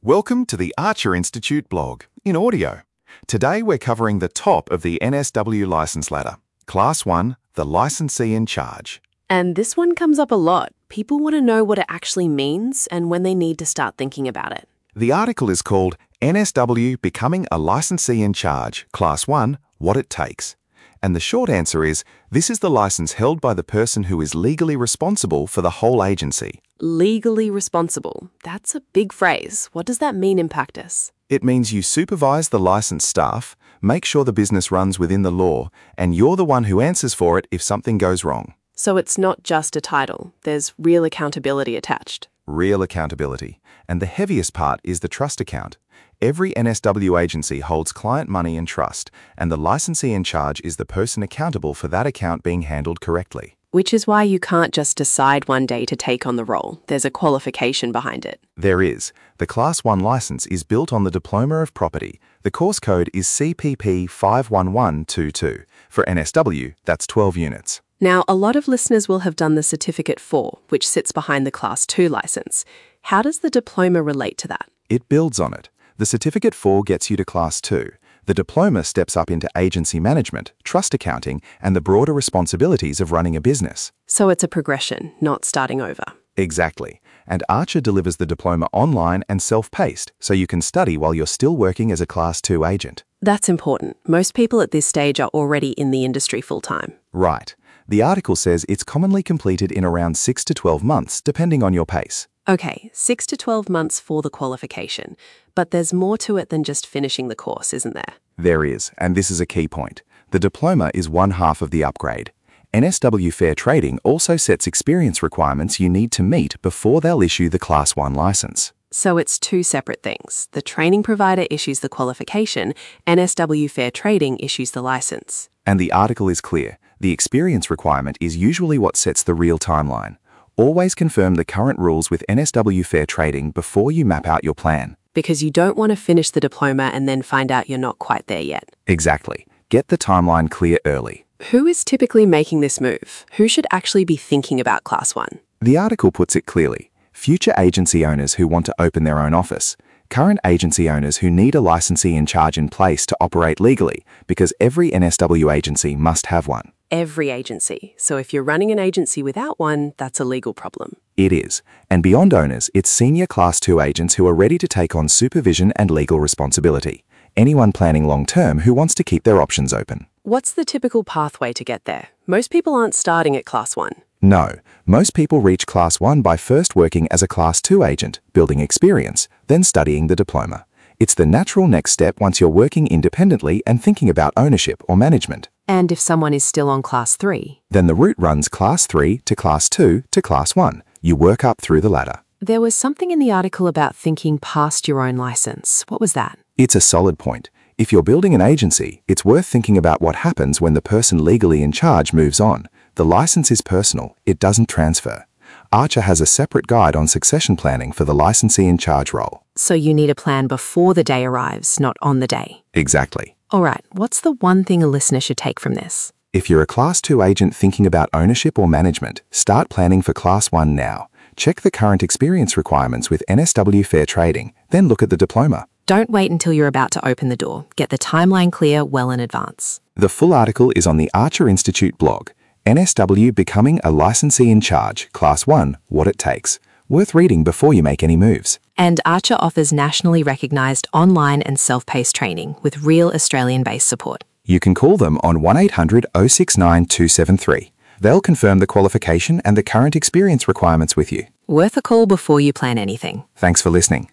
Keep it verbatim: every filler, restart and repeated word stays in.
Welcome to the Archer Institute blog in audio. Today we're covering the top of the N S W license ladder, Class one, the licensee in charge. And this one comes up a lot. People want to know what it actually means and when they need to start thinking about it. The article is called N S W Becoming a Licensee in Charge, Class one, What It Takes. And the short answer is, this is the license held by the person who is legally responsible for the whole agency. Legally responsible. That's a big phrase. What does that mean in practice? It means you supervise the licensed staff, make sure the business runs within the law, and you're the one who answers for it if something goes wrong. So it's not just a title. There's real accountability attached. Real accountability. And the heaviest part is the trust account. Every N S W agency holds client money in trust, and the licensee in charge is the person accountable for that account being handled correctly. Which is why you can't just decide one day to take on the role. There's a qualification behind it. There is. The Class one license is built on the Diploma of Property. The course code is C P P five one one two two. For N S W, that's twelve units. Now, a lot of listeners will have done the Certificate four, which sits behind the Class two license. How does the diploma relate to that? It builds on it. The Certificate four gets you to Class two. The diploma steps up into agency management, trust accounting, and the broader responsibilities of running a business. So it's a progression, not starting over. Exactly. And Archer delivers the diploma online and self-paced, so you can study while you're still working as a Class two agent. That's important. Most people at this stage are already in the industry full-time. Right. The article says it's commonly completed in around six to twelve months, depending on your pace. Okay, six to twelve months for the qualification. But there's more to it than just finishing the course, isn't there? There is, and this is a key point. The diploma is one half of the upgrade. N S W Fair Trading also sets experience requirements you need to meet before they'll issue the Class one license. So it's two separate things. The training provider issues the qualification, N S W Fair Trading issues the license. And the article is clear. The experience requirement is usually what sets the real timeline. Always confirm the current rules with N S W Fair Trading before you map out your plan. Because you don't want to finish the diploma and then find out you're not quite there yet. Exactly. Get the timeline clear early. Who is typically making this move? Who should actually be thinking about Class one? The article puts it clearly. Future agency owners who want to open their own office. Current agency owners who need a licensee in charge in place to operate legally, because every N S W agency must have one. Every agency. So if you're running an agency without one, that's a legal problem. It is. And beyond owners, it's senior Class two agents who are ready to take on supervision and legal responsibility. Anyone planning long-term who wants to keep their options open. What's the typical pathway to get there? Most people aren't starting at Class one. No. Most people reach Class one by first working as a Class two agent, building experience, then studying the diploma. It's the natural next step once you're working independently and thinking about ownership or management. And if someone is still on Class three? Then the route runs Class three to Class two to Class one. You work up through the ladder. There was something in the article about thinking past your own license. What was that? It's a solid point. If you're building an agency, it's worth thinking about what happens when the person legally in charge moves on. The license is personal. It doesn't transfer. Archer has a separate guide on succession planning for the licensee in charge role. So you need a plan before the day arrives, not on the day. Exactly. All right, what's the one thing a listener should take from this? If you're a Class two agent thinking about ownership or management, start planning for Class one now. Check the current experience requirements with N S W Fair Trading, then look at the diploma. Don't wait until you're about to open the door. Get the timeline clear well in advance. The full article is on the Archer Institute blog. N S W Becoming a Licensee in Charge, Class one, What It Takes. Worth reading before you make any moves. And Archer offers nationally recognised online and self-paced training with real Australian-based support. You can call them on one eight hundred oh six nine two seven three. They'll confirm the qualification and the current experience requirements with you. Worth a call before you plan anything. Thanks for listening.